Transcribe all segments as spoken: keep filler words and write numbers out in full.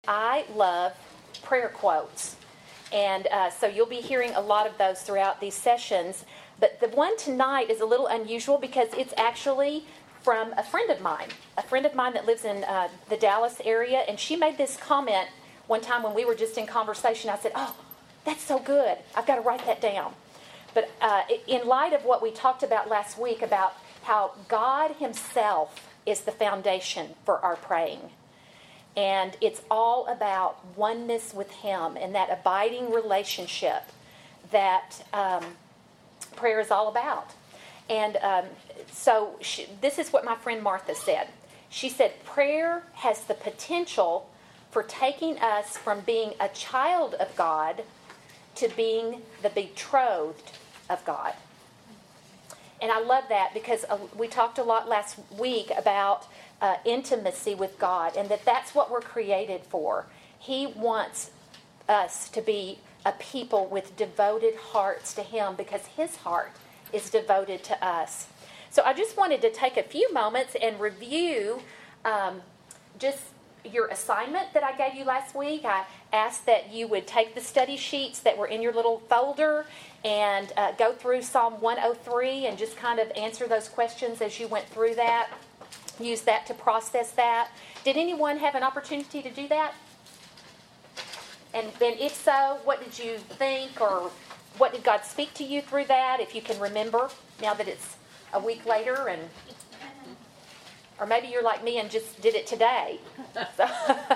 I love prayer quotes. And uh, so you'll be hearing a lot of those throughout these sessions. But the one tonight is a little unusual because it's actually from a friend of mine, a friend of mine that lives in uh, the Dallas area. And she made this comment one time when we were just in conversation. I said, oh, that's so good. I've got to write that down. But uh, in light of what we talked about last week about how God himself is the foundation for our praying. And it's all about oneness with him and that abiding relationship that um, prayer is all about. And um, so she, this is what my friend Martha said. She said, prayer has the potential for taking us from being a child of God to being the betrothed of God. And I love that because uh, we talked a lot last week about uh, intimacy with God and that that's what we're created for. He wants us to be a people with devoted hearts to him because his heart is devoted to us. So I just wanted to take a few moments and review um, just your assignment that I gave you last week. I asked that you would take the study sheets that were in your little folder and uh, go through Psalm one oh three and just kind of answer those questions as you went through that. Use that to process that. Did anyone have an opportunity to do that? And, and if so, what did you think, or what did God speak to you through that, if you can remember, now that it's a week later? And or maybe you're like me and just did it today. So,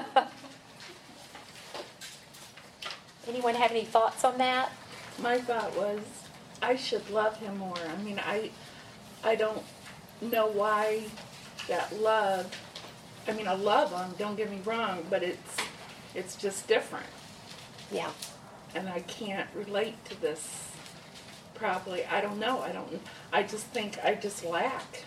anyone have any thoughts on that? My thought was, I should love him more. I mean, I, I don't know why that love. I mean, I love him. Don't get me wrong, but it's, it's just different. Yeah. And I can't relate to this. Probably, I don't know. I don't. I just think I just lack.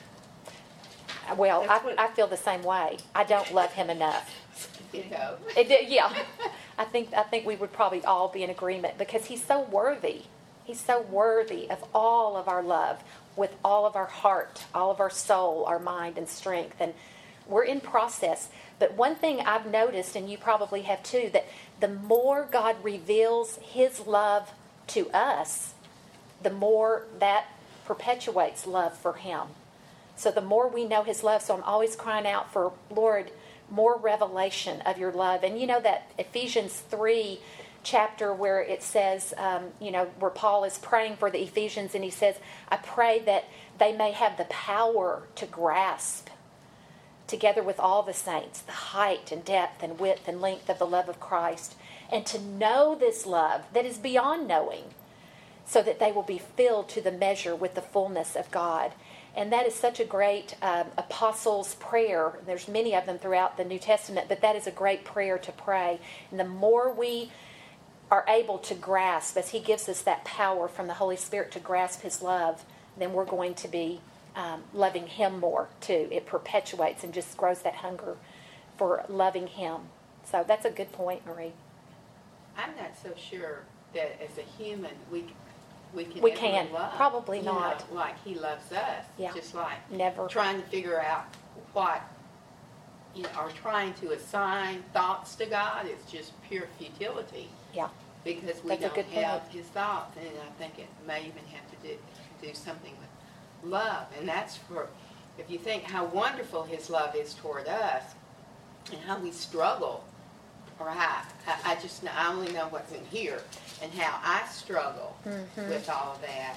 Well, I, what, I feel the same way. I don't love him enough. You know. It, yeah, I think I think we would probably all be in agreement because he's so worthy. He's so worthy of all of our love, with all of our heart, all of our soul, our mind, and strength. And we're in process. But one thing I've noticed, and you probably have too, that the more God reveals his love to us, the more that perpetuates love for him. So the more we know his love, so I'm always crying out for, Lord, more revelation of your love. And you know that Ephesians three chapter where it says, um, you know, where Paul is praying for the Ephesians, and he says, I pray that they may have the power to grasp, together with all the saints, the height and depth and width and length of the love of Christ, and to know this love that is beyond knowing, so that they will be filled to the measure with the fullness of God. And that is such a great um, apostles' prayer. There's many of them throughout the New Testament, but that is a great prayer to pray. And the more we are able to grasp, as he gives us that power from the Holy Spirit to grasp his love, then we're going to be um, loving him more too. It perpetuates and just grows that hunger for loving him. So that's a good point, Marie. I'm not so sure that as a human we we can We ever can. love, Probably you not. know, like he loves us. Yeah. Just like Never. trying to figure out what, you know, or trying to assign thoughts to God is just pure futility. Yeah. Because we That's a don't good have point. his thoughts, and I think it may even have to do do something with love, and that's for, if you think how wonderful his love is toward us, and how we struggle, or how I, I just I only know what's in here, and how I struggle Mm-hmm. with all of that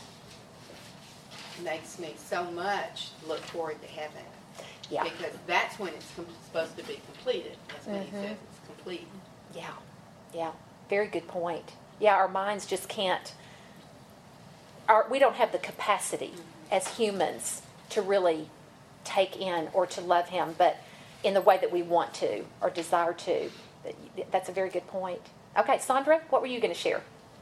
makes me so much look forward to heaven. Yeah. Because that's when it's com- supposed to be completed. That's when Mm-hmm. he says it's complete. Yeah. Yeah. Very good point. Yeah, our minds just can't, our, we don't have the capacity as humans to really take in or to love him, but in the way that we want to or desire to. That's a very good point. Okay, Sandra, what were you going to share?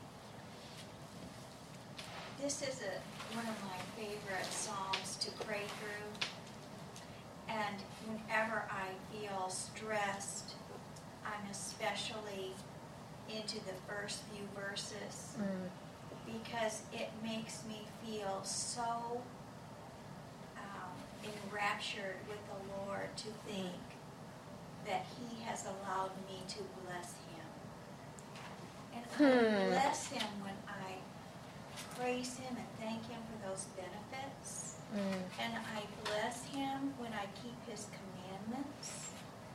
This is a, one of my favorite psalms to pray through. And whenever I feel stressed, I'm especially into the first few verses mm. because it makes me feel so um, enraptured with the Lord to think that he has allowed me to bless him. And Hmm. I bless him when I praise him and thank him for those benefits. Mm. And I bless him when I keep his commandments.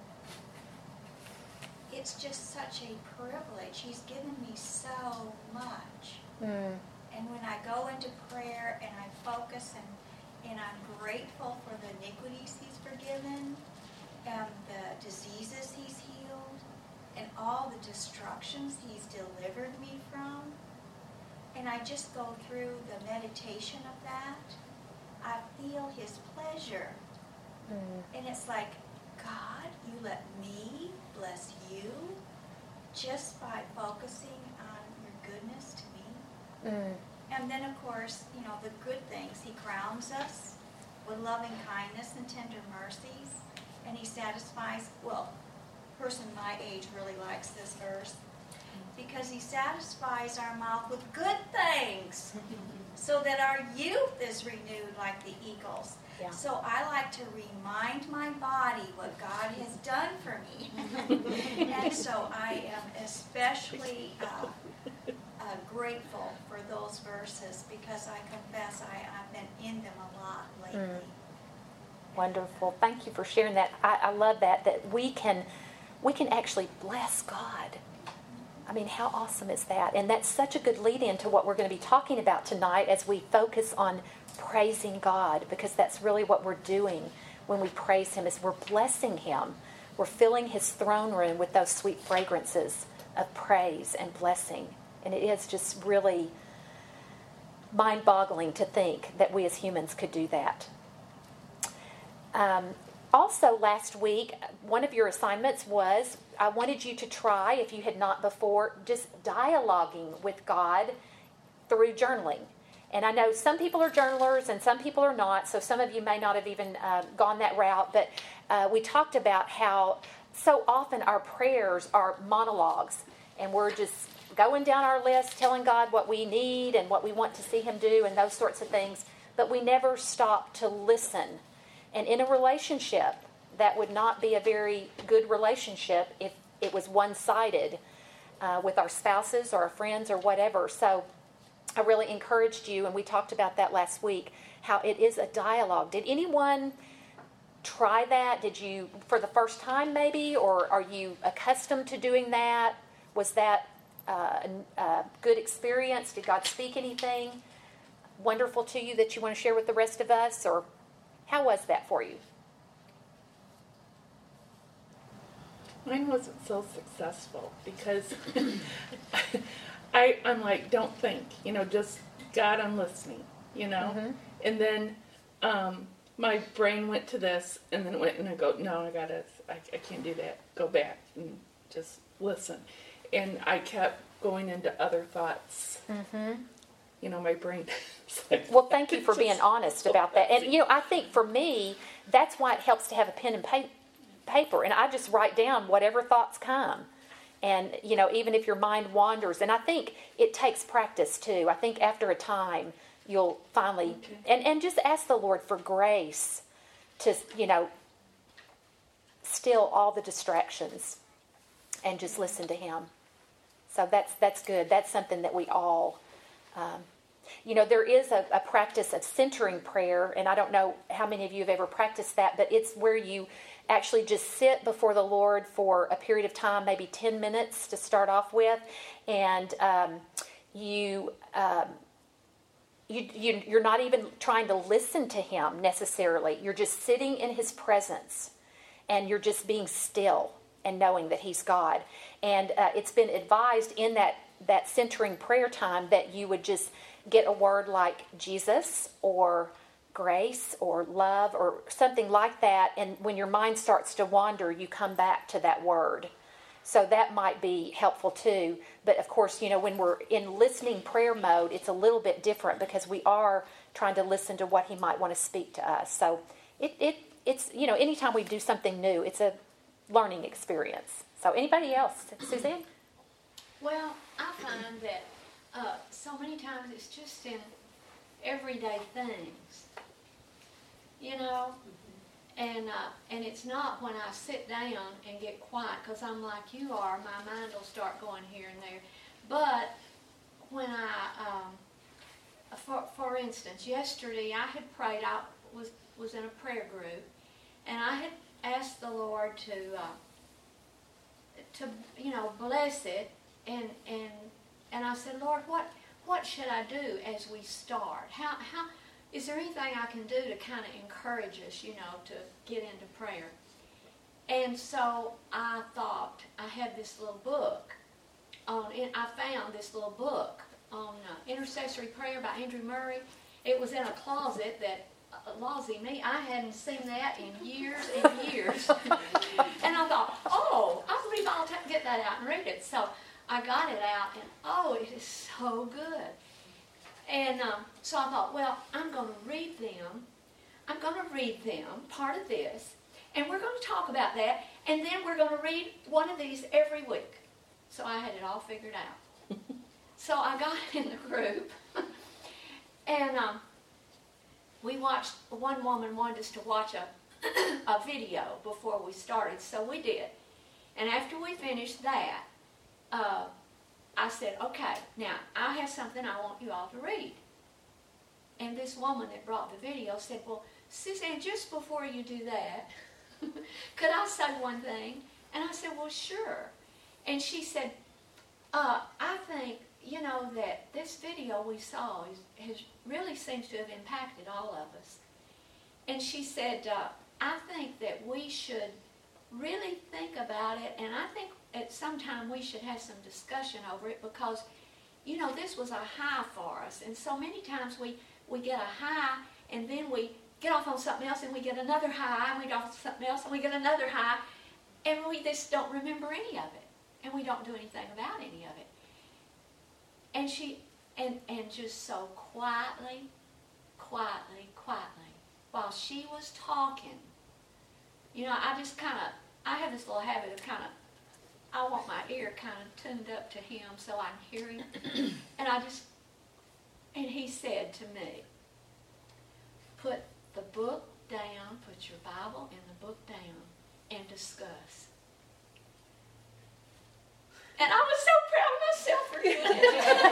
It's just such a privilege. He's given me so much. Mm. And when I go into prayer and I focus and, and I'm grateful for the iniquities he's forgiven and the diseases he's healed and all the destructions he's delivered me from, and I just go through the meditation of that, I feel his pleasure. Mm. And it's like, God, you let me bless you just by focusing on your goodness to me. Mm. And then, of course, you know, the good things. He crowns us with loving kindness and tender mercies. And he satisfies, well, a person my age really likes this verse, because he satisfies our mouth with good things so that our youth is renewed like the eagles. Yeah. So I like to remind my body what God has done for me. And so I am especially uh, uh, grateful for those verses, because I confess I, I've been in them a lot lately. Mm. Wonderful. Thank you for sharing that. I, I love that, that we can we can actually bless God. I mean, how awesome is that? And that's such a good lead-in to what we're going to be talking about tonight as we focus on praising God, because that's really what we're doing when we praise him, is we're blessing him. We're filling his throne room with those sweet fragrances of praise and blessing. And it is just really mind-boggling to think that we as humans could do that. Um, also, last week, one of your assignments was, I wanted you to try, if you had not before, just dialoguing with God through journaling. And I know some people are journalers and some people are not, so some of you may not have even uh, gone that route, but uh, we talked about how so often our prayers are monologues, and we're just going down our list, telling God what we need and what we want to see him do and those sorts of things, but we never stop to listen. And in a relationship, that would not be a very good relationship if it was one-sided uh, with our spouses or our friends or whatever. So I really encouraged you, and we talked about that last week, how it is a dialogue. Did anyone try that? Did you, for the first time maybe, or are you accustomed to doing that? Was that uh, a, a good experience? Did God speak anything wonderful to you that you want to share with the rest of us, or how was that for you? Mine wasn't so successful because I, I'm like, don't think, you know, just God, I'm listening, you know. Mm-hmm. And then um, my brain went to this, and then it went, and I go, no, I gotta, I, I can't do that. Go back and just listen. And I kept going into other thoughts. Mm-hmm. You know, my brain. Like, well, thank you for being honest about that. And, you know, I think for me, that's why it helps to have a pen and pa- paper. And I just write down whatever thoughts come. And, you know, even if your mind wanders. And I think it takes practice, too. I think after a time, you'll finally... Okay. And, and just ask the Lord for grace to, you know, still all the distractions and just listen to him. So that's that's good. That's something that we all... Um, you know, there is a, a practice of centering prayer, and I don't know how many of you have ever practiced that, but it's where you actually just sit before the Lord for a period of time, maybe ten minutes to start off with, and um, you, um, you, you, you're not even trying to listen to him necessarily. You're just sitting in his presence, and you're just being still and knowing that he's God. And uh, it's been advised in that, that centering prayer time that you would just get a word like Jesus or grace or love or something like that, and when your mind starts to wander, you come back to that word. So that might be helpful too. But of course, you know, when we're in listening prayer mode, it's a little bit different because we are trying to listen to what he might want to speak to us. So it, it it's, you know, anytime we do something new, it's a learning experience. So anybody else? Suzanne? Well, I find that uh, so many times it's just in everyday things, you know, And uh, and it's not when I sit down and get quiet, because I'm like you are. My mind will start going here and there. But when I, um, for for instance, yesterday I had prayed. I was was in a prayer group, and I had asked the Lord to uh, to you know bless it, and and and I said, Lord, what what should I do as we start? How how is there anything I can do to kind of encourage us, you know, to get into prayer? And so I thought, I had this little book on, I found this little book on uh, intercessory prayer by Andrew Murray. It was in a closet that, uh, lawsy me, I hadn't seen that in years and years. And I thought, oh, I believe I'll t- get that out and read it. So I got it out, and oh, it is so good. And um, so I thought, well, I'm going to read them. I'm going to read them, part of this, and we're going to talk about that, and then we're going to read one of these every week. So I had it all figured out. So I got in the group, and um, we watched, one woman wanted us to watch a, a video before we started, so we did. And after we finished that, uh, I said, okay, now I have something I want you all to read. And this woman that brought the video said, well, Suzanne, just before you do that, could I say one thing? And I said, well, sure. And she said, uh, I think, you know, that this video we saw is, has really seems to have impacted all of us. And she said, uh, I think that we should really think about it, and I think at some time we should have some discussion over it, because, you know, this was a high for us, and so many times we, we get a high, and then we get off on something else, and we get another high, and we get off on something else, and we get another high, and we just don't remember any of it, and we don't do anything about any of it. And she, and, and just so quietly, quietly, quietly, while she was talking, you know, I just kind of, I have this little habit of kind of, I want my ear kind of tuned up to him so I can hear him. And I just, and he said to me, put the book down, put your Bible and the book down, and discuss. And I was so proud of myself for doing it.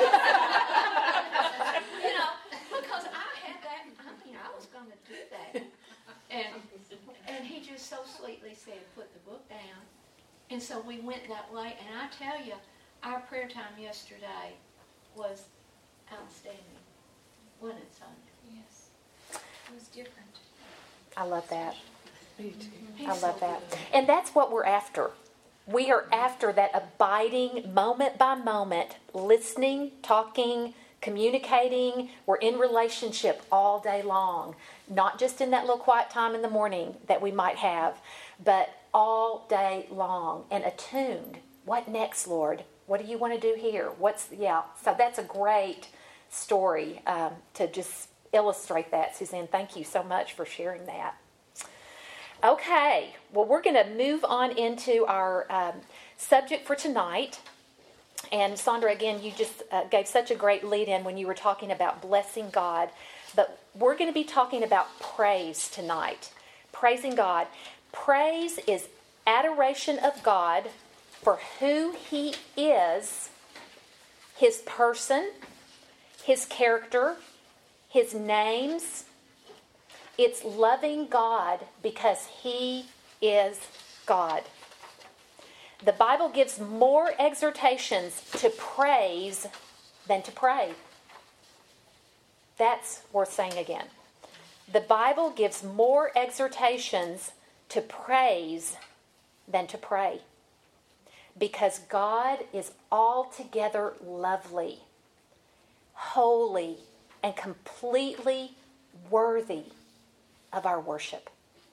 You know, because I had that, I mean, I was going to do that. And, and he just so sweetly said, put the book down. And so we went that way, and I tell you, our prayer time yesterday was outstanding. Wasn't it, Sonia? Yes. It was different. I love that. Me too. He's I love so that. good. And that's what we're after. We are after that abiding, moment by moment, listening, talking, communicating. We're in relationship all day long. Not just in that little quiet time in the morning that we might have, but all day long and attuned. What next, Lord? What do you want to do here? What's, yeah. So that's a great story um, to just illustrate that, Suzanne. Thank you so much for sharing that. Okay, well, we're going to move on into our um, subject for tonight. And Sandra, again, you just uh, gave such a great lead-in when you were talking about blessing God. But we're going to be talking about praise tonight. Praising God. Praise is adoration of God for who He is, His person, His character, His names. It's loving God because He is God. The Bible gives more exhortations to praise than to pray. That's worth saying again. The Bible gives more exhortations to praise than to pray, because God is altogether lovely, holy, and completely worthy of our worship.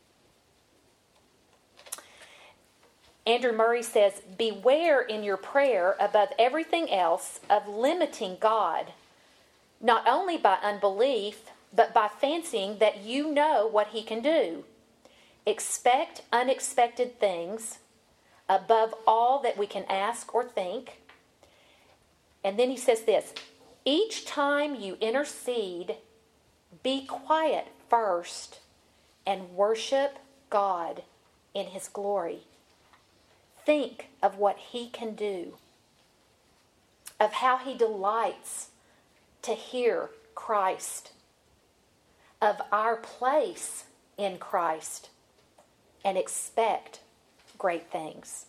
Andrew Murray says, beware in your prayer above everything else of limiting God, not only by unbelief, but by fancying that you know what He can do. Expect unexpected things above all that we can ask or think. And then he says this, each time you intercede, be quiet first and worship God in His glory. Think of what He can do, of how He delights to hear Christ, of our place in Christ, and expect great things.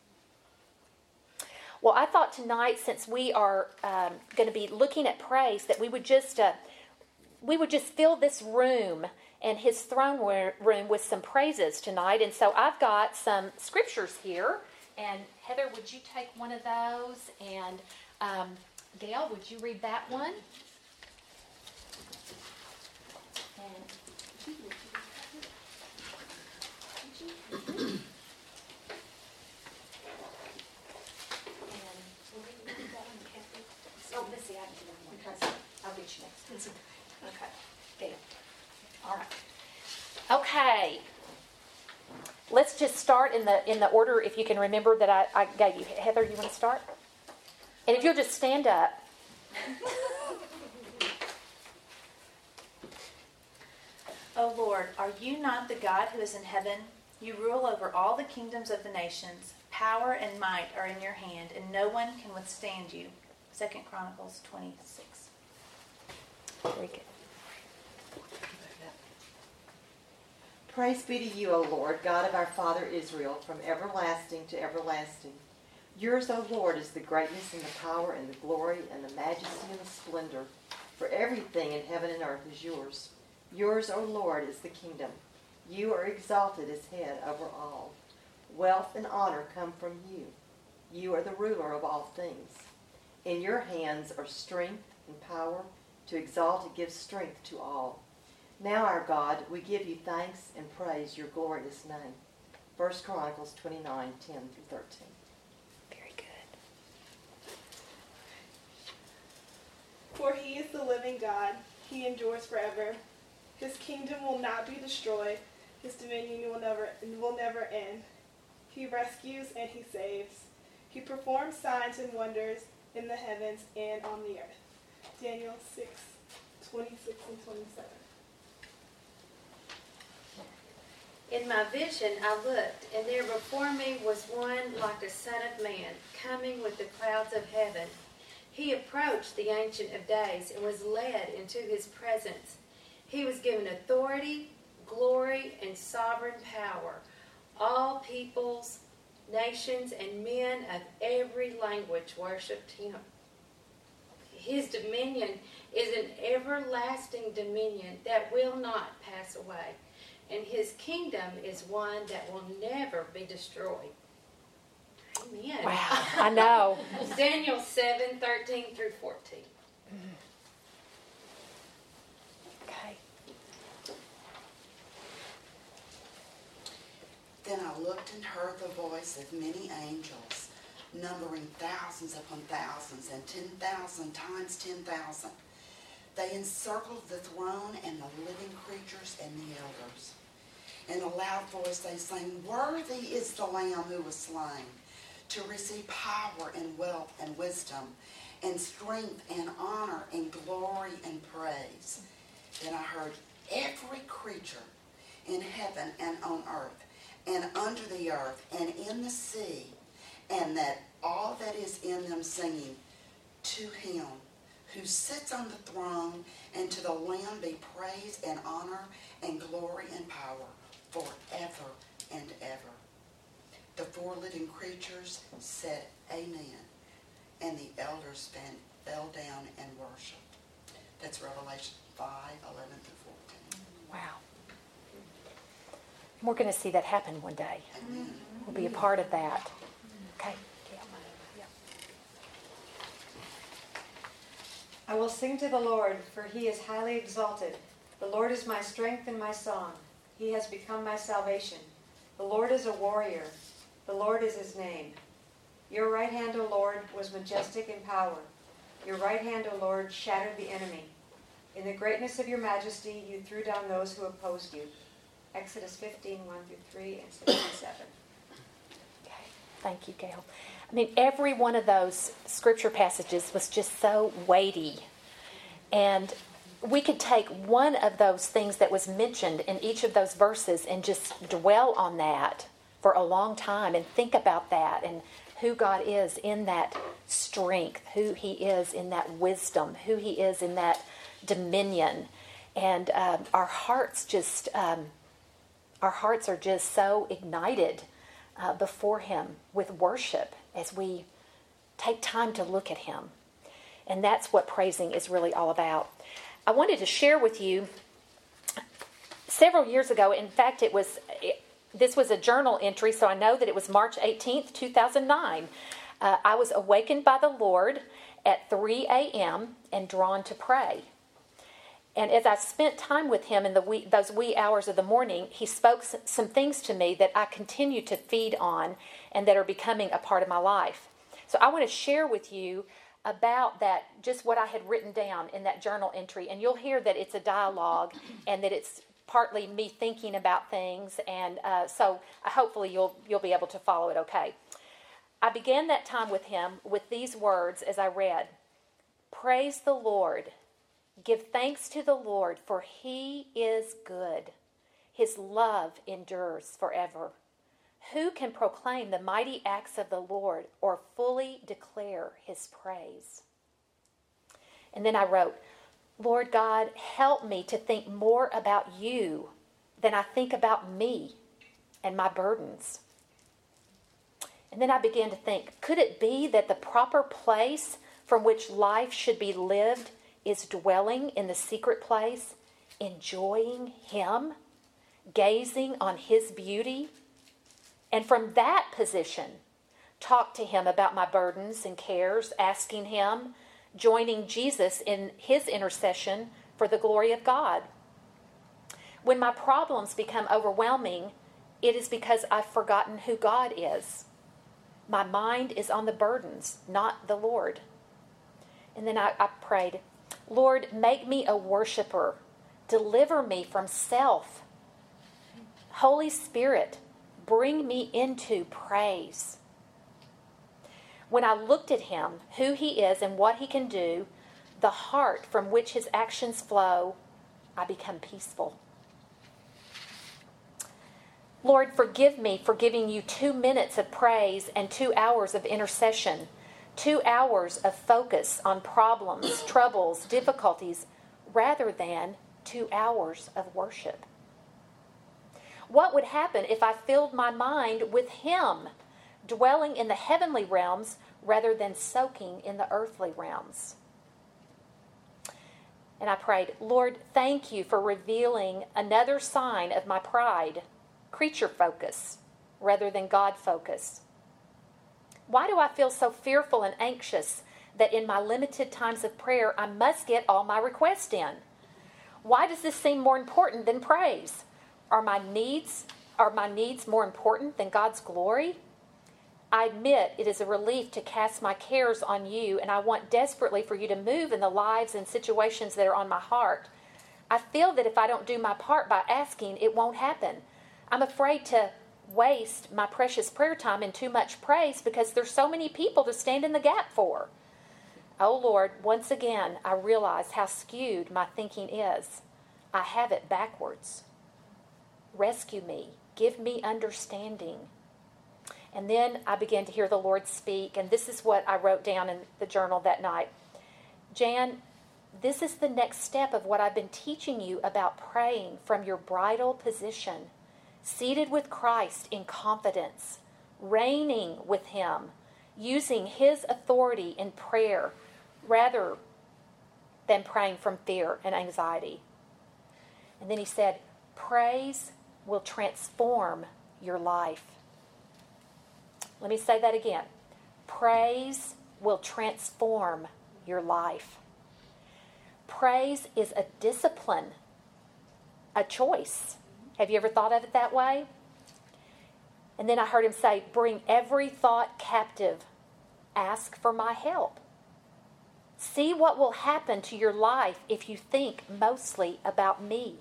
Well, I thought tonight, since we are um, going to be looking at praise, that we would just uh, we would just fill this room and His throne room with some praises tonight. And so I've got some scriptures here. And Heather, would you take one of those? And um, Gail, would you read that one? And oh, let's see, I can do that one. Okay. I'll get you next. Okay. Gail. All right. Okay. Let's just start in the in the order, if you can remember, that I, I gave you. Heather, you want to start? And if you'll just stand up. O Lord, are you not the God who is in heaven? You rule over all the kingdoms of the nations. Power and might are in your hand, and no one can withstand you. Second Chronicles twenty-six. Very good. Praise be to you, O Lord, God of our father Israel, from everlasting to everlasting. Yours, O Lord, is the greatness and the power and the glory and the majesty and the splendor. For everything in heaven and earth is yours. Yours, O Lord, is the kingdom. You are exalted as head over all. Wealth and honor come from you. You are the ruler of all things. In your hands are strength and power to exalt and give strength to all. Now, our God, we give you thanks and praise your glorious name. First Chronicles twenty-nine, ten through thirteen. Very good. For he is the living God. He endures forever. His kingdom will not be destroyed. His dominion will never will never end. He rescues and he saves. He performs signs and wonders in the heavens and on the earth. Daniel six, twenty-six and twenty-seven. In my vision I looked, and there before me was one like a son of man, coming with the clouds of heaven. He approached the Ancient of Days and was led into his presence. He was given authority, glory, and sovereign power. All peoples, nations, and men of every language worshipped him. His dominion is an everlasting dominion that will not pass away, and his kingdom is one that will never be destroyed. Amen. Wow, I know. Daniel seven, thirteen through fourteen. Okay. Then I looked and heard the voice of many angels, numbering thousands upon thousands and ten thousand times ten thousand. They encircled the throne and the living creatures and the elders. In a loud voice they sang, "Worthy is the Lamb who was slain, to receive power and wealth and wisdom and strength and honor and glory and praise." Then I heard every creature in heaven and on earth and under the earth and in the sea, and that all that is in them singing, "To him who sits on the throne and to the Lamb be praise and honor and glory and power forever and ever." The four living creatures said, "Amen," and the elders fell down and worshipped. That's Revelation five, eleven through fourteen. Wow. We're going to see that happen one day. Amen. We'll be a part of that. Okay. I will sing to the Lord, for he is highly exalted. The Lord is my strength and my song. He has become my salvation. The Lord is a warrior. The Lord is his name. Your right hand, O Lord, was majestic in power. Your right hand, O Lord, shattered the enemy. In the greatness of your majesty, you threw down those who opposed you. Exodus fifteen, one through three and six and seven. Okay. Thank you, Gail. I mean, every one of those scripture passages was just so weighty. And we could take one of those things that was mentioned in each of those verses and just dwell on that for a long time and think about that and who God is in that strength, who He is in that wisdom, who He is in that dominion. And um, our hearts just, um, our hearts are just so ignited uh, before Him with worship as we take time to look at Him. And that's what praising is really all about. I wanted to share with you several years ago, in fact, it was... It, This was a journal entry, so I know that it was March eighteenth, two thousand nine. Uh, I was awakened by the Lord at three a.m. and drawn to pray. And as I spent time with Him in the wee, those wee hours of the morning, He spoke some things to me that I continue to feed on and that are becoming a part of my life. So I want to share with you about that, just what I had written down in that journal entry. And you'll hear that it's a dialogue and that it's partly me thinking about things, and uh, so hopefully you'll you'll be able to follow it okay. I began that time with Him with these words as I read, "Praise the Lord. Give thanks to the Lord, for He is good. His love endures forever. Who can proclaim the mighty acts of the Lord or fully declare His praise?" And then I wrote, "Lord God, help me to think more about You than I think about me and my burdens." And then I began to think, could it be that the proper place from which life should be lived is dwelling in the secret place, enjoying Him, gazing on His beauty, and from that position, talk to Him about my burdens and cares, asking Him, joining Jesus in His intercession for the glory of God? When my problems become overwhelming, it is because I've forgotten who God is. My mind is on the burdens, not the Lord. And then I, I prayed, "Lord, make me a worshiper. Deliver me from self. Holy Spirit, bring me into praise." When I looked at Him, who He is and what He can do, the heart from which His actions flow, I become peaceful. Lord, forgive me for giving You two minutes of praise and two hours of intercession, two hours of focus on problems, troubles, difficulties, rather than two hours of worship. What would happen if I filled my mind with Him, dwelling in the heavenly realms rather than soaking in the earthly realms? And I prayed, "Lord, thank You for revealing another sign of my pride, creature focus rather than God focus. Why do I feel so fearful and anxious that in my limited times of prayer I must get all my requests in? Why does this seem more important than praise? Are my needs, are my needs more important than God's glory? I admit it is a relief to cast my cares on You, and I want desperately for You to move in the lives and situations that are on my heart. I feel that if I don't do my part by asking, it won't happen. I'm afraid to waste my precious prayer time in too much praise because there's so many people to stand in the gap for. Oh Lord, once again, I realize how skewed my thinking is. I have it backwards. Rescue me. Give me understanding." And then I began to hear the Lord speak, and this is what I wrote down in the journal that night. "Jan, this is the next step of what I've been teaching you about praying from your bridal position, seated with Christ in confidence, reigning with Him, using His authority in prayer rather than praying from fear and anxiety." And then He said, "Praise will transform your life." Let me say that again. Praise will transform your life. Praise is a discipline, a choice. Have you ever thought of it that way? And then I heard Him say, "Bring every thought captive. Ask for my help." See what will happen to your life if you think mostly about me.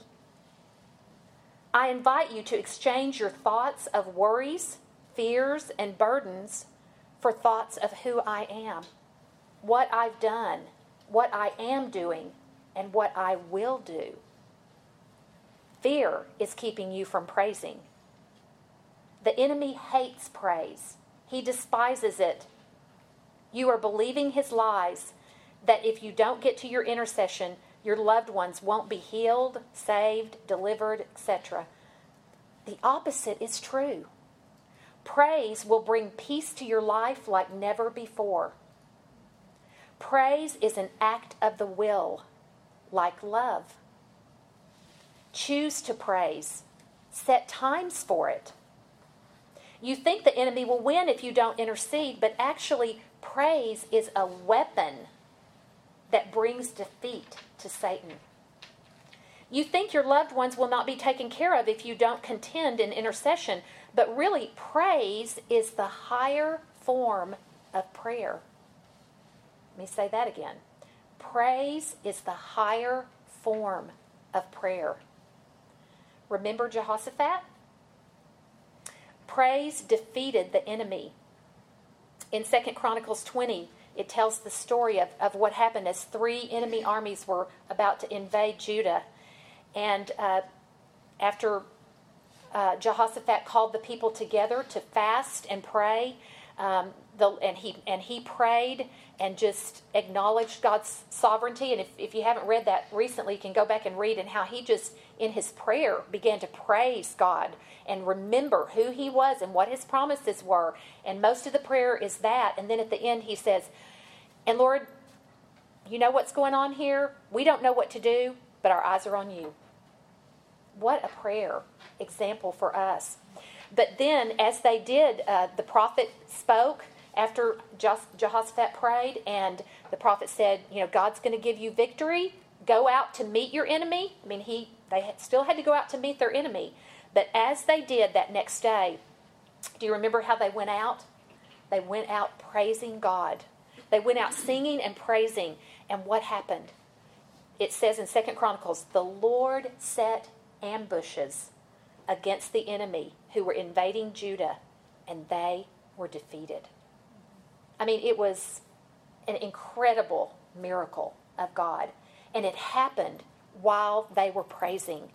I invite you to exchange your thoughts of worries, fears, and burdens for thoughts of who I am, what I've done, what I am doing, and what I will do. Fear is keeping you from praising. The enemy hates praise. He despises it. You are believing his lies that if you don't get to your intercession, your loved ones won't be healed, saved, delivered, et cetera. The opposite is true. Praise will bring peace to your life like never before. Praise is an act of the will, like love. Choose to praise. Set times for it. You think the enemy will win if you don't intercede, but actually, praise is a weapon that brings defeat to Satan. You think your loved ones will not be taken care of if you don't contend in intercession, but really, praise is the higher form of prayer. Let me say that again. Praise is the higher form of prayer. Remember Jehoshaphat? Praise defeated the enemy. In Second Chronicles twenty, it tells the story of, of what happened as three enemy armies were about to invade Judah. And uh, after uh, Jehoshaphat called the people together to fast and pray, um, the, and he and he prayed and just acknowledged God's sovereignty. And if, if you haven't read that recently, you can go back and read and how he just, in his prayer, began to praise God and remember who he was and what his promises were. And most of the prayer is that. And then at the end he says, and Lord, you know what's going on here? We don't know what to do, but our eyes are on you. What a prayer example for us. But then as they did, uh, the prophet spoke after Jehoshaphat prayed, and the prophet said, you know, God's going to give you victory. Go out to meet your enemy. I mean, he they had, still had to go out to meet their enemy. But as they did that next day, do you remember how they went out? They went out praising God. They went out singing and praising. And what happened? It says in Second Chronicles, the Lord set ambushes against the enemy who were invading Judah, and they were defeated. I mean, it was an incredible miracle of God. And it happened while they were praising.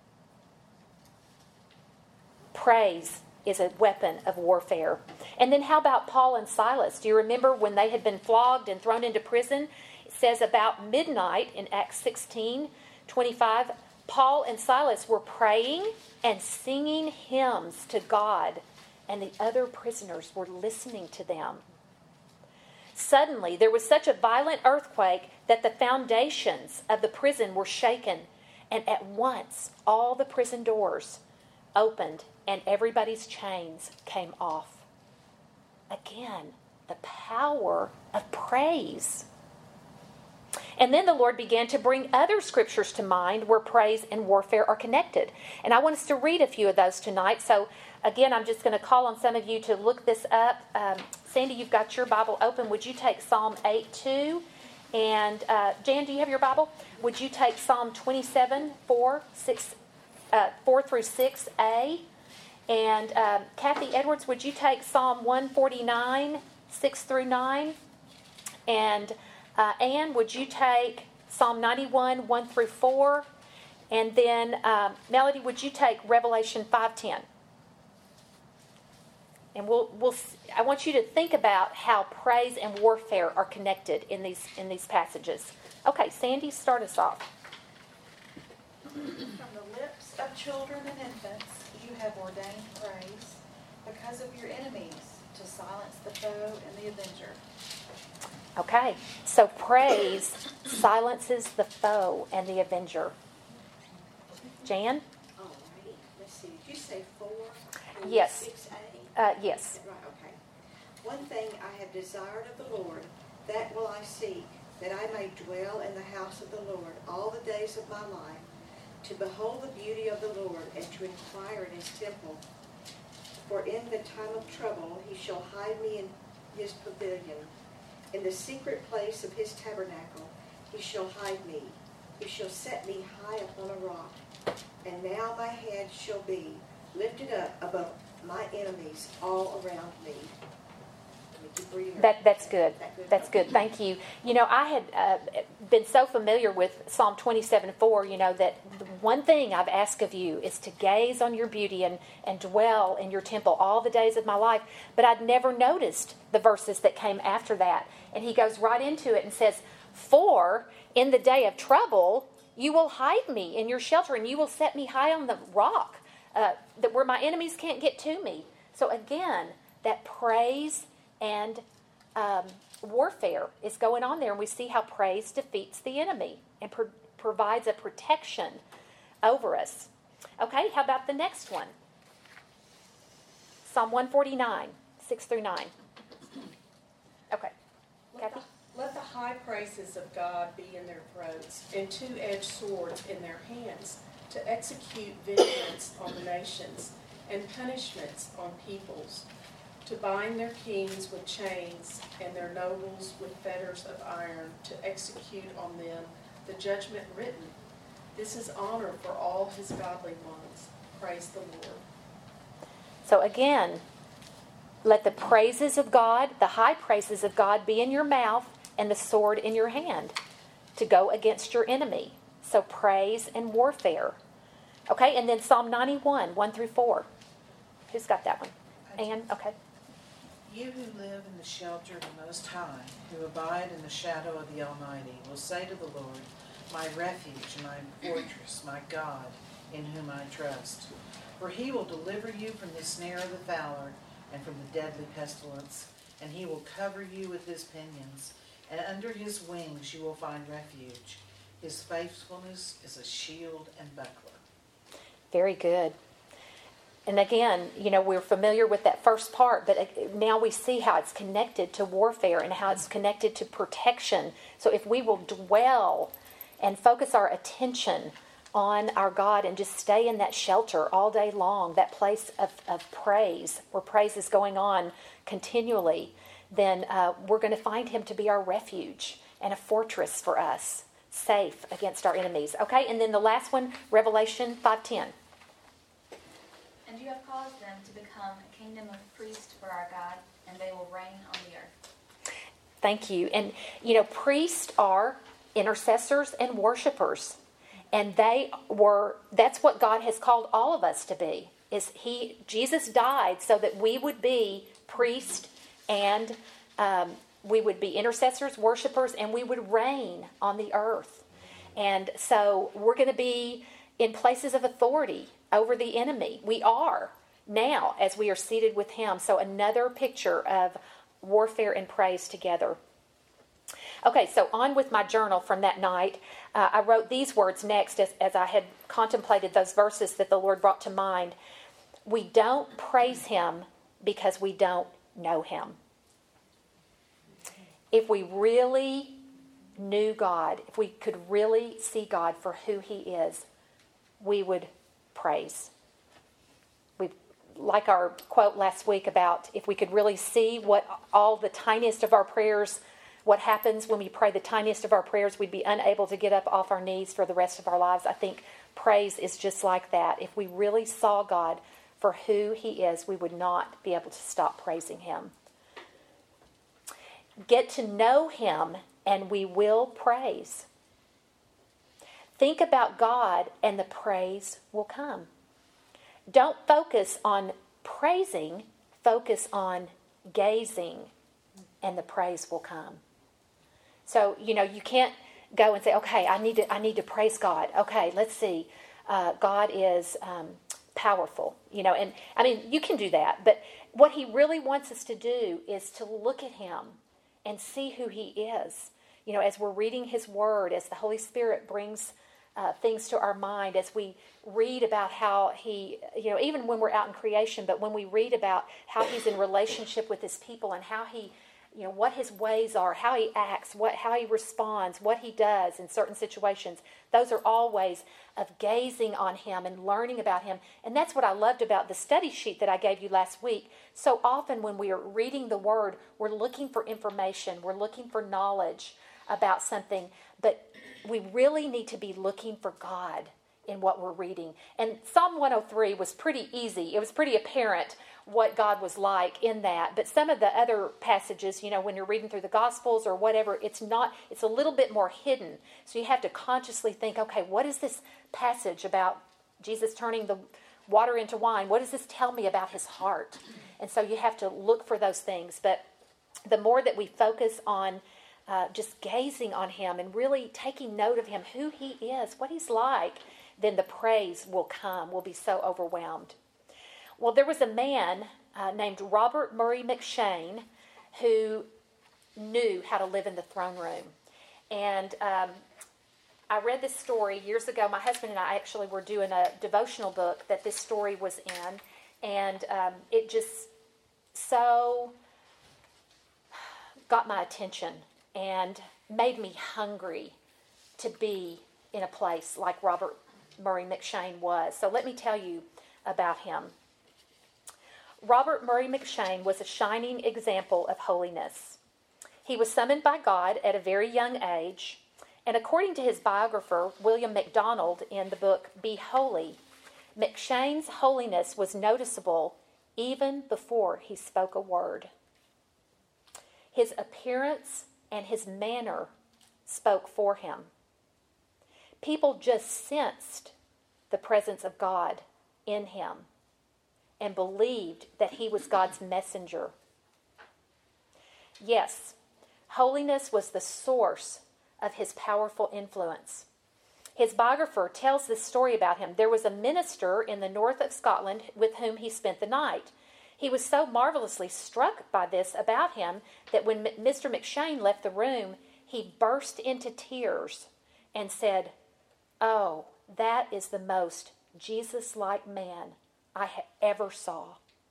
Praise is a weapon of warfare. And then how about Paul and Silas? Do you remember when they had been flogged and thrown into prison? It says about midnight in Acts sixteen twenty-five, Paul and Silas were praying and singing hymns to God, and the other prisoners were listening to them. Suddenly, there was such a violent earthquake that the foundations of the prison were shaken, and at once all the prison doors opened and everybody's chains came off. Again, the power of praise. And then the Lord began to bring other scriptures to mind where praise and warfare are connected. And I want us to read a few of those tonight. So again, I'm just going to call on some of you to look this up. Um, Sandy, you've got your Bible open. Would you take Psalm eight two? And uh, Jan, do you have your Bible? Would you take Psalm twenty-seven, four, six, uh, four through six A? And um, Kathy Edwards, would you take Psalm one forty-nine, six through nine? And uh, Anne, would you take Psalm ninety-one, one through four? And then um, Melody, would you take Revelation five ten? And we'll we'll. I want you to think about how praise and warfare are connected in these in these passages. Okay, Sandy, start us off. From the lips of children and infants, you have ordained praise because of your enemies, to silence the foe and the avenger. Okay, so praise silences the foe and the avenger. Jan? All righty. Let's see. Did you say four? Yes. six A? Uh, yes. Right, okay. One thing I have desired of the Lord, that will I seek, that I may dwell in the house of the Lord all the days of my life, to behold the beauty of the Lord and to inquire in his temple. For in the time of trouble he shall hide me in his pavilion. In the secret place of his tabernacle he shall hide me. He shall set me high upon a rock. And now my head shall be lifted up above my enemies all around me. Let me debris. Or, That that's good. That good? That's good. Thank you. You know, I had uh, been so familiar with Psalm twenty-seven four, you know, that the one thing I've asked of you is to gaze on your beauty and, and dwell in your temple all the days of my life. But I'd never noticed the verses that came after that. And he goes right into it and says, "For in the day of trouble, you will hide me in your shelter, and you will set me high on the rock, uh, that where my enemies can't get to me." So again, that praise and um, warfare is going on there, and we see how praise defeats the enemy and pro- provides a protection over us. Okay, how about the next one? Psalm one forty-nine, six through nine. Okay, Let Kathy? the, let the high praises of God be in their throats, and two-edged swords in their hands, to execute vengeance on the nations, and punishments on peoples, to bind their kings with chains, and their nobles with fetters of iron, to execute on them the judgment written. This is honor for all his godly ones. Praise the Lord. So again, let the praises of God, the high praises of God, be in your mouth and the sword in your hand to go against your enemy. So praise and warfare. Okay, and then Psalm ninety-one, one through four. Who's got that one? Anne? Okay. You who live in the shelter of the Most High, who abide in the shadow of the Almighty, will say to the Lord, my refuge, my fortress, my God, in whom I trust. For he will deliver you from the snare of the fowler and from the deadly pestilence, and he will cover you with his pinions, and under his wings you will find refuge. His faithfulness is a shield and buckler. Very good. And again, you know, we're familiar with that first part, but now we see how it's connected to warfare and how it's connected to protection. So if we will dwell and focus our attention on our God and just stay in that shelter all day long, that place of, of praise, where praise is going on continually, then uh, we're going to find him to be our refuge and a fortress for us, safe against our enemies. Okay, and then the last one, Revelation five ten. And you have caused them to become a kingdom of priests for our God, and they will reign on the earth. Thank you. And, you know, priests are intercessors and worshipers. And they were, that's what God has called all of us to be. Is he, Jesus died so that we would be priests and um, we would be intercessors, worshipers, and we would reign on the earth. And so we're going to be in places of authority over the enemy. We are now as we are seated with him. So another picture of warfare and praise together. Okay, so on with my journal from that night. Uh, I wrote these words next as, as I had contemplated those verses that the Lord brought to mind. We don't praise him because we don't know him. If we really knew God, if we could really see God for who he is, we would praise. We, like our quote last week about if we could really see what all the tiniest of our prayers, what happens when we pray the tiniest of our prayers, we'd be unable to get up off our knees for the rest of our lives. I think praise is just like that. If we really saw God for who he is, we would not be able to stop praising him. Get to know him and we will praise. Think about God and the praise will come. Don't focus on praising, focus on gazing and the praise will come. So, you know, you can't go and say, okay, I need to I need to praise God. Okay, let's see. Uh, God is um, powerful, you know, and I mean, you can do that. But what he really wants us to do is to look at him and see who he is. You know, as we're reading his word, as the Holy Spirit brings uh, things to our mind, as we read about how he, you know, even when we're out in creation, but when we read about how he's in relationship with his people and how he, you know, what his ways are, how he acts, what how he responds, what he does in certain situations. Those are all ways of gazing on him and learning about him. And that's what I loved about the study sheet that I gave you last week. So often when we are reading the word, we're looking for information, we're looking for knowledge about something, but we really need to be looking for God in what we're reading. And Psalm one oh three was pretty easy. It was pretty apparent what God was like in that. But some of the other passages, you know, when you're reading through the Gospels or whatever, it's not, it's a little bit more hidden. So you have to consciously think, okay, what is this passage about Jesus turning the water into wine? What does this tell me about his heart? And so you have to look for those things. But the more that we focus on uh, just gazing on him and really taking note of him, who he is, what he's like, then the praise will come. We'll be so overwhelmed. Well, there was a man uh, named Robert Murray McCheyne who knew how to live in the throne room. And um, I read this story years ago. My husband and I actually were doing a devotional book that this story was in. And um, it just so got my attention and made me hungry to be in a place like Robert Murray McCheyne was. So let me tell you about him. Robert Murray McCheyne was a shining example of holiness. He was summoned by God at a very young age, and according to his biographer, William MacDonald, in the book Be Holy, McCheyne's holiness was noticeable even before he spoke a word. His appearance and his manner spoke for him. People just sensed the presence of God in him and believed that he was God's messenger. Yes, holiness was the source of his powerful influence. His biographer tells this story about him. There was a minister in the north of Scotland with whom he spent the night. He was so marvelously struck by this about him that when Mister McCheyne left the room, he burst into tears and said, "Oh, that is the most Jesus-like man I ever saw."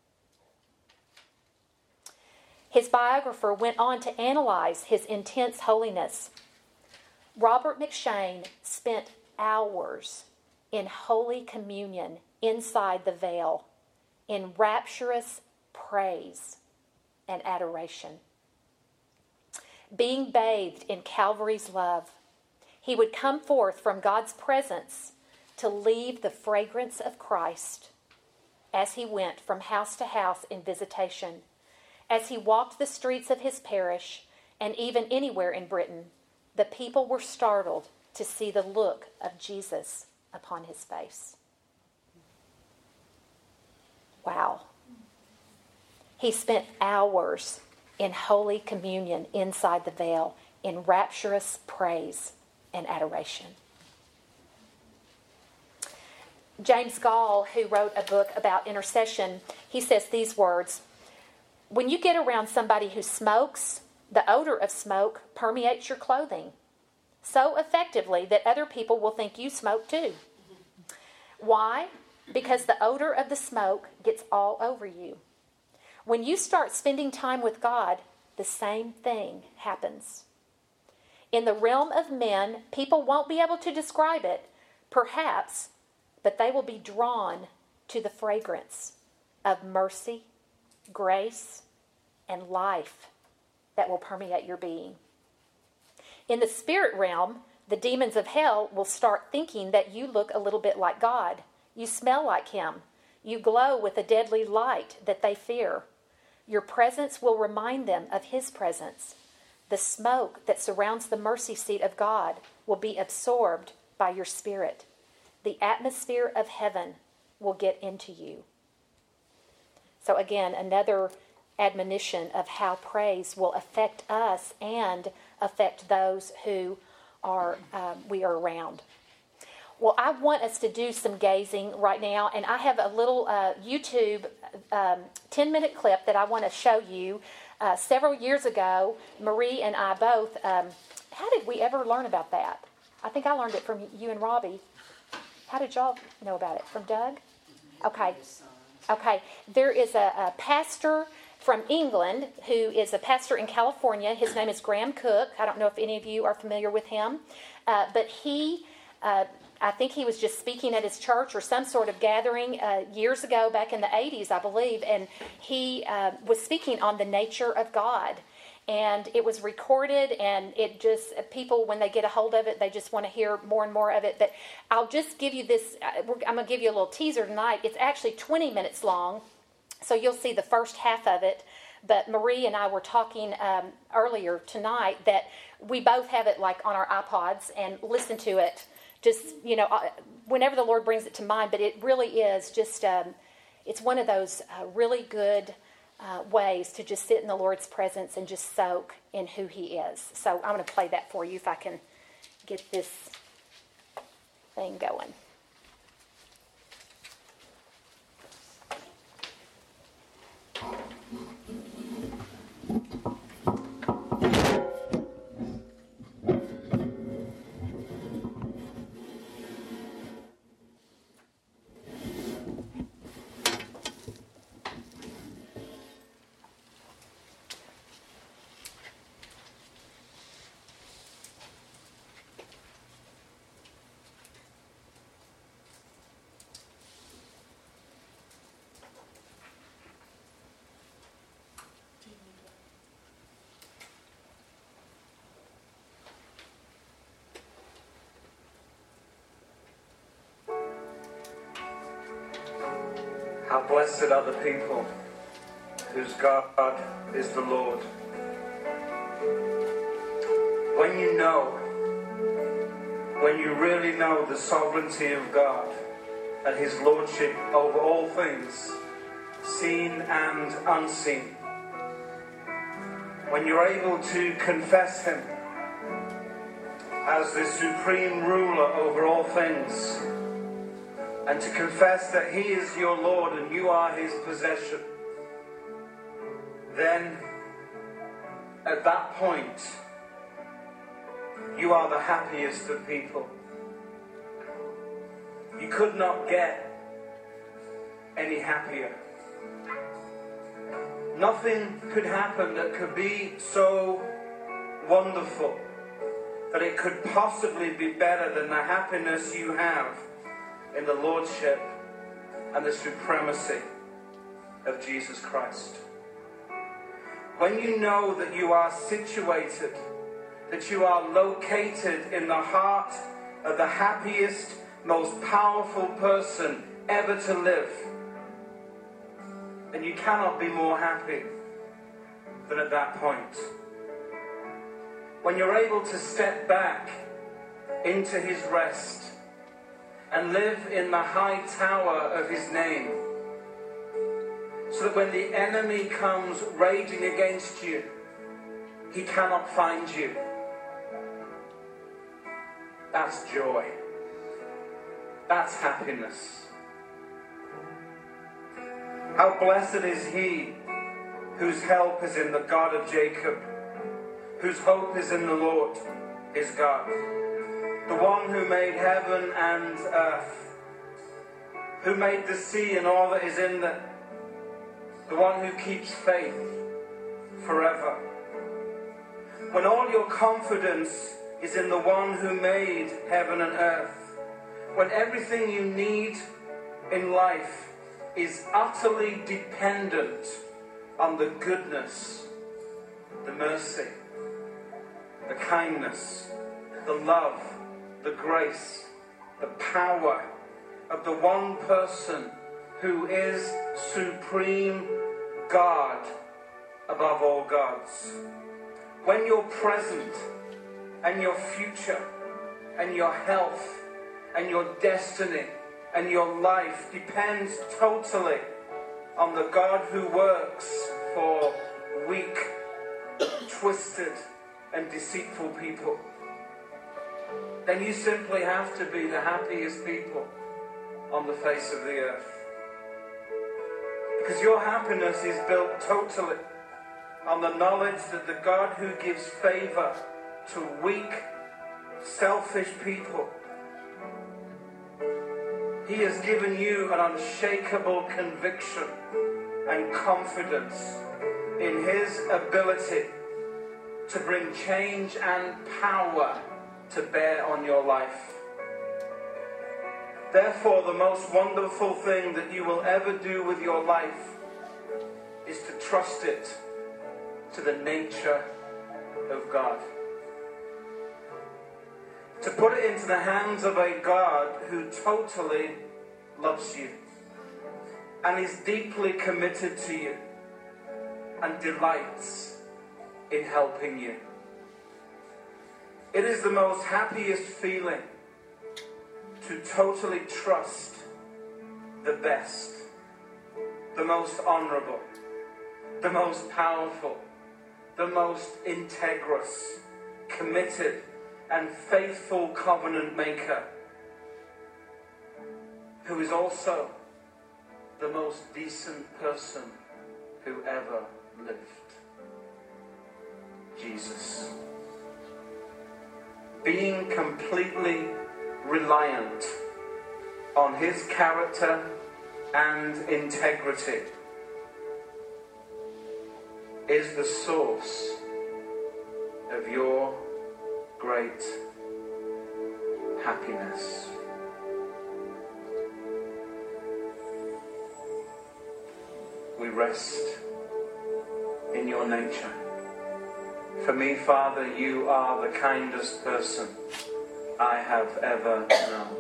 His biographer went on to analyze his intense holiness. Robert McCheyne spent hours in Holy Communion inside the veil, in rapturous praise and adoration. Being bathed in Calvary's love, he would come forth from God's presence to leave the fragrance of Christ as he went from house to house in visitation, as he walked the streets of his parish, and even anywhere in Britain. The people were startled to see the look of Jesus upon his face. Wow. He spent hours in Holy Communion inside the veil in rapturous praise and adoration. James Gall, who wrote a book about intercession, he says these words: "When you get around somebody who smokes, the odor of smoke permeates your clothing so effectively that other people will think you smoke too. Why? Because the odor of the smoke gets all over you. When you start spending time with God, the same thing happens. In the realm of men, people won't be able to describe it, perhaps, but they will be drawn to the fragrance of mercy, grace, and life that will permeate your being. In the spirit realm, the demons of hell will start thinking that you look a little bit like God. You smell like him. You glow with a deadly light that they fear. Your presence will remind them of his presence. The smoke that surrounds the mercy seat of God will be absorbed by your spirit. The atmosphere of heaven will get into you." So again, another admonition of how praise will affect us and affect those who are um, we are around. Well, I want us to do some gazing right now, and I have a little uh, YouTube um, ten-minute clip that I want to show you. Uh, several years ago, Marie and I both, um, how did we ever learn about that? I think I learned it from you and Robbie. How did y'all know about it? From Doug? Okay. Okay. There is a, a pastor from England who is a pastor in California. His name is Graham Cook. I don't know if any of you are familiar with him. Uh, but he, uh, I think he was just speaking at his church or some sort of gathering uh, years ago, back in the eighties, I believe. And he uh, was speaking on the nature of God. And it was recorded, and it just, people, when they get a hold of it, they just want to hear more and more of it. But I'll just give you this, I'm going to give you a little teaser tonight. It's actually twenty minutes long. So you'll see the first half of it. But Marie and I were talking um, earlier tonight that we both have it like on our iPods and listen to it just, you know, whenever the Lord brings it to mind. But it really is just, um, it's one of those uh, really good uh, ways to just sit in the Lord's presence and just soak in who He is. So I'm going to play that for you if I can get this thing going. How blessed are the people whose God is the Lord. When you know, when you really know the sovereignty of God and His lordship over all things, seen and unseen, when you're able to confess Him as the supreme ruler over all things, and to confess that He is your Lord and you are His possession, then at that point you are the happiest of people. You could not get any happier. Nothing could happen that could be so wonderful that it could possibly be better than the happiness you have in the lordship and the supremacy of Jesus Christ. When you know that you are situated, that you are located in the heart of the happiest, most powerful person ever to live, and you cannot be more happy than at that point. When you're able to step back into His rest and live in the high tower of His name, so that when the enemy comes raging against you, he cannot find you. That's joy. That's happiness. How blessed is he whose help is in the God of Jacob, whose hope is in the Lord, his God, the one who made heaven and earth, who made the sea and all that is in them, the one who keeps faith forever. When all your confidence is in the one who made heaven and earth, when everything you need in life is utterly dependent on the goodness, the mercy, the kindness, the love, the grace, the power of the one person who is supreme God above all gods. When your present and your future and your health and your destiny and your life depends totally on the God who works for weak, twisted, and deceitful people, then you simply have to be the happiest people on the face of the earth. Because your happiness is built totally on the knowledge that the God who gives favor to weak, selfish people, he has given you an unshakable conviction and confidence in his ability to bring change and power to bear on your life. Therefore, the most wonderful thing that you will ever do with your life is to trust it to the nature of God. To put it into the hands of a God who totally loves you. and is deeply committed to you and delights in helping you. It is the most happiest feeling to totally trust the best, the most honorable, the most powerful, the most integrous, committed, and faithful covenant maker, who is also the most decent person who ever lived. Jesus. Being completely reliant on his character and integrity is the source of your great happiness. We rest in your nature. For me, Father, you are the kindest person I have ever known.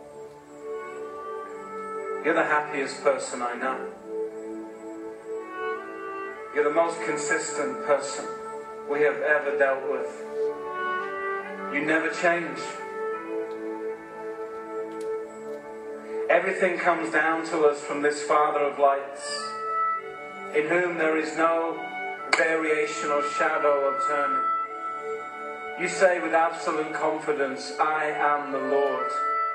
You're the happiest person I know. You're the most consistent person we have ever dealt with. You never change. Everything comes down to us from this Father of lights, in whom there is no variation or shadow of turning. You say with absolute confidence, I am the Lord.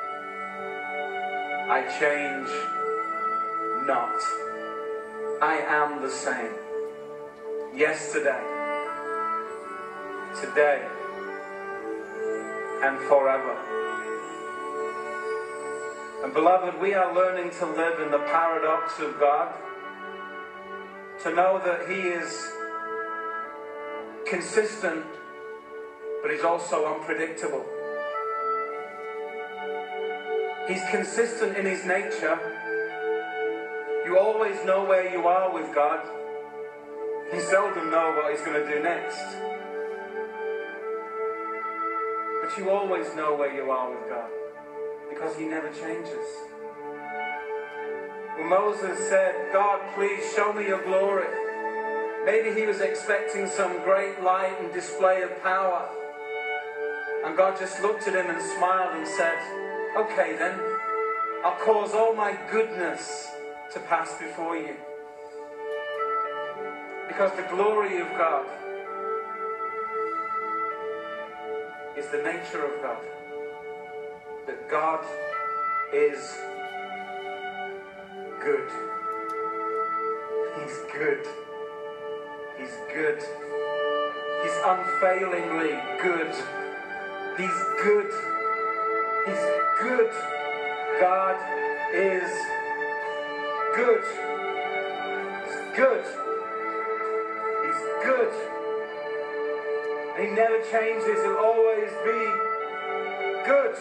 I change not. I am the same. Yesterday, today, and forever. And beloved, we are learning to live in the paradox of God, to know that he is consistent, but he's also unpredictable. He's consistent in his nature. You always know where you are with God. You seldom know what he's going to do next. But you always know where you are with God, because he never changes. When Moses said, God, please show me your glory, maybe he was expecting some great light and display of power. And God just looked at him and smiled and said, okay then, I'll cause all my goodness to pass before you. Because the glory of God is the nature of God. That God is good. He's good. He's good. He's unfailingly good. He's good. He's good. God is good. He's good. He's good. He never changes. He'll always be good.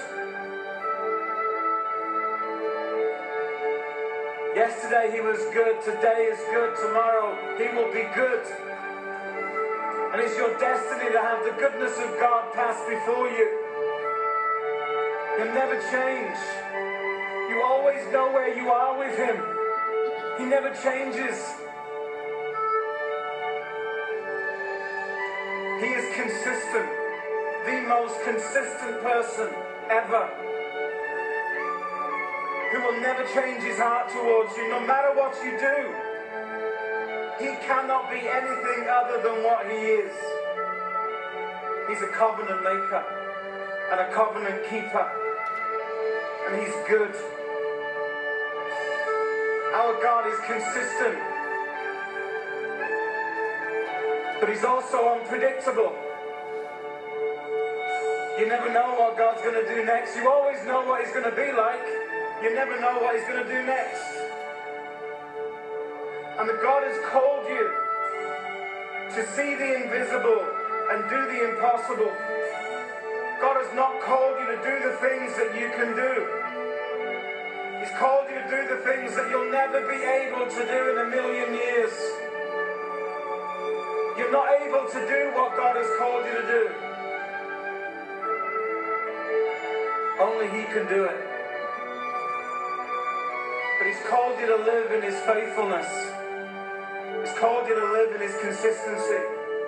Yesterday he was good. Today is good. Tomorrow he will be good. And it's your destiny to have the goodness of God pass before you. He'll never change. You always know where you are with him. He never changes. He is consistent. The most consistent person ever. Who will never change his heart towards you, no matter what you do. He cannot be anything other than what he is. He's a covenant maker and a covenant keeper. And he's good. Our God is consistent. But he's also unpredictable. You never know what God's going to do next. You always know what he's going to be like. You never know what he's going to do next. And that God has called you to see the invisible and do the impossible. God has not called you to do the things that you can do. He's called you to do the things that you'll never be able to do in a million years. You're not able to do what God has called you to do. Only he can do it. But He's called you to live in His faithfulness. He's called you to live in His consistency.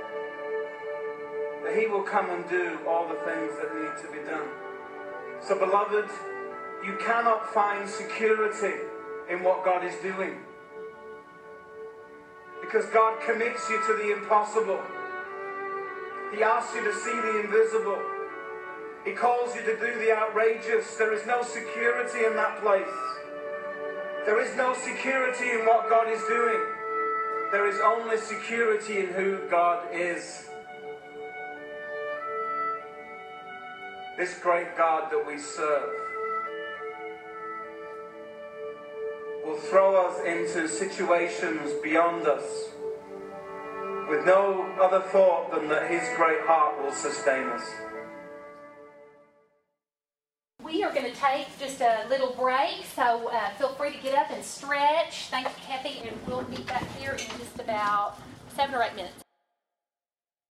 That He will come and do all the things that need to be done. So, beloved, you cannot find security in what God is doing. Because God commits you to the impossible. He asks you to see the invisible. He calls you to do the outrageous. There is no security in that place. There is no security in what God is doing. There is only security in who God is. This great God that we serve will throw us into situations beyond us with no other thought than that His great heart will sustain us. We are going to take just a little break, so uh, feel free to get up and stretch. Thank you, Kathy, and we'll be back here in just about seven or eight minutes.